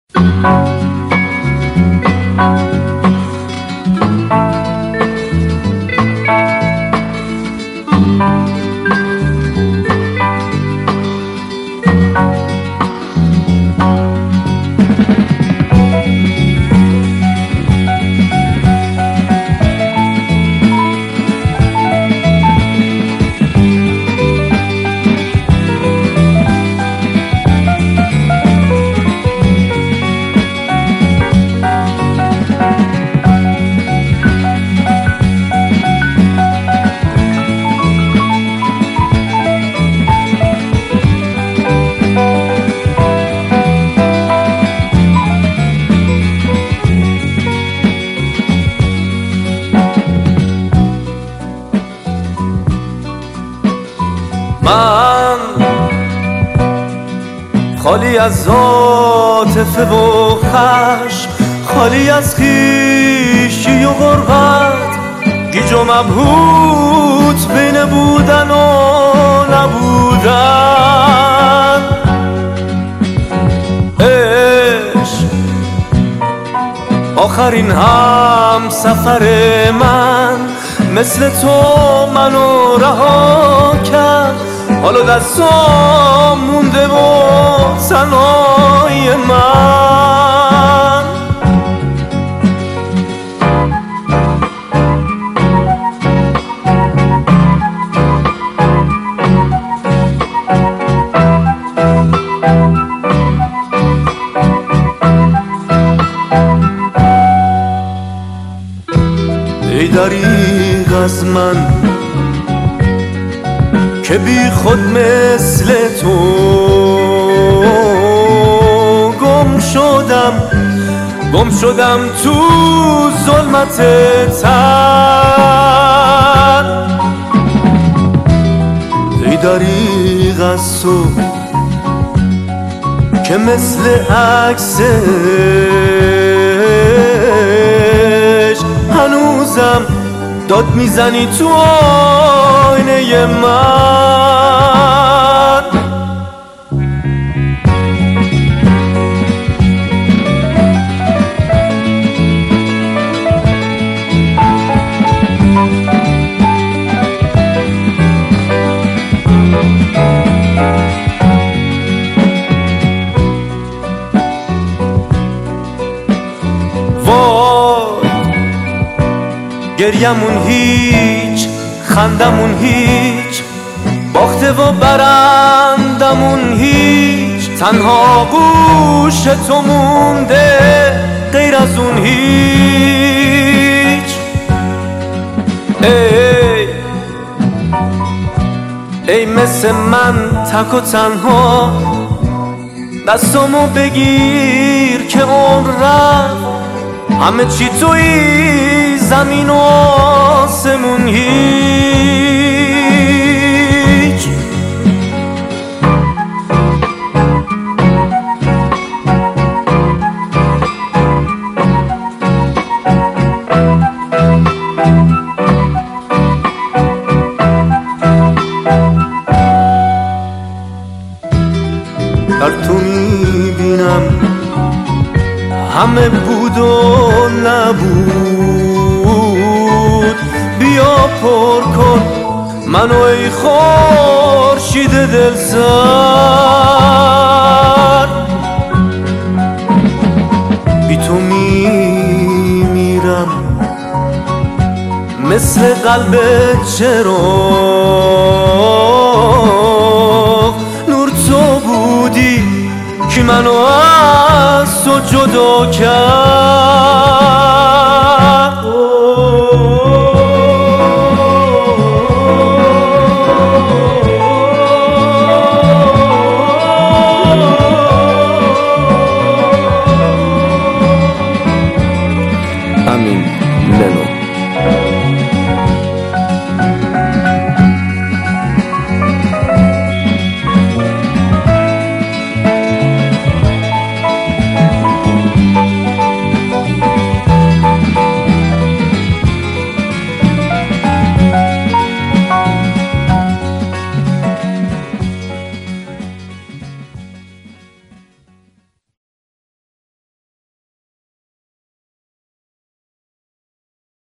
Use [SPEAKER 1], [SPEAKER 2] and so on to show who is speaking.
[SPEAKER 1] من خالی از عاطفه و خشم، خالی از خویشی و غربت، گیج و مبهوت بین بودن و نبودن. عشق آخرین هم سفر من، مثل تو منو رها کرد، حالا دستام مونده و تنهای من. ای دریغ از من که بی خود مثل تو گم شدم تو ظلمت تن. ای دریغ از تو که مثل عکسش هنوزم داد میزنی تو آینه من. گریمون هیچ، خندمون هیچ، باخته و برندمون هیچ، تنها گوش تو مونده غیر از اون هیچ. ای مثل من تک و تنها، دستامو بگیر که عمر رفت، همه چی تویی، زمین و آسمون هیچ. در تو میبینم همه بود و نبود، بیا پر کن منو ای خورشید دل سر. بی تو میمیرم مثل قلب چراغ، نور تو بودی که منو از تو جدا کرد.